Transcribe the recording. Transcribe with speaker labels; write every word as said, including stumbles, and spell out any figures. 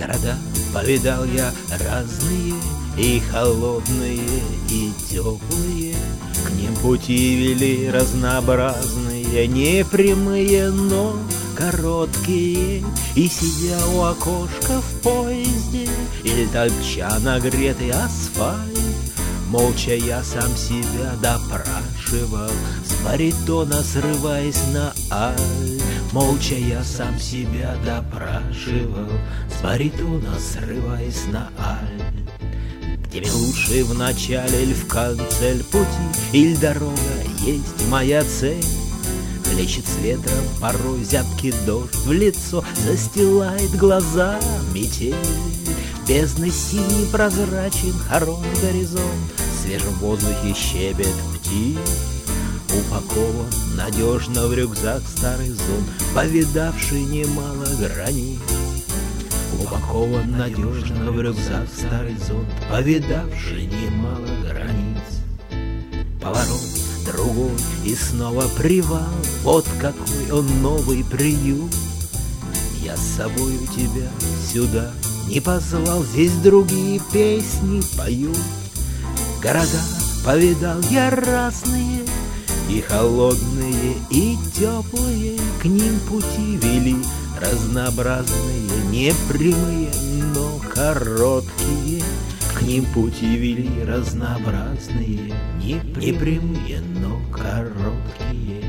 Speaker 1: Города повидал я разные, и холодные, и теплые. К ним пути вели разнообразные, не прямые, но короткие. И сидя у окошка в поезде, или топча нагретый асфальт, молча я сам себя допрашивал, с баритона срываясь на аль. Молча я сам себя допрашивал, с баритона срываясь на аль. Где мне лучше в начале или в конце пути, или дорога есть моя цель? Хлещет с ветром порой зябкий дождь в лицо, застилает глаза метель. Бездны синий прозрачен, хорон горизонт, в свежем воздухе щебет птиц. Упакован надежно в рюкзак старый зонт, повидавший немало границ. Упакован надежно в рюкзак старый зонт, повидавший немало границ. Поворот другой и снова привал, вот какой он новый приют. Я с собою тебя сюда не позвал, здесь другие песни поют. Города повидал я разные, и холодные, и теплые. К ним пути вели разнообразные, не прямые, но короткие. К ним пути вели разнообразные, не прямые, но короткие.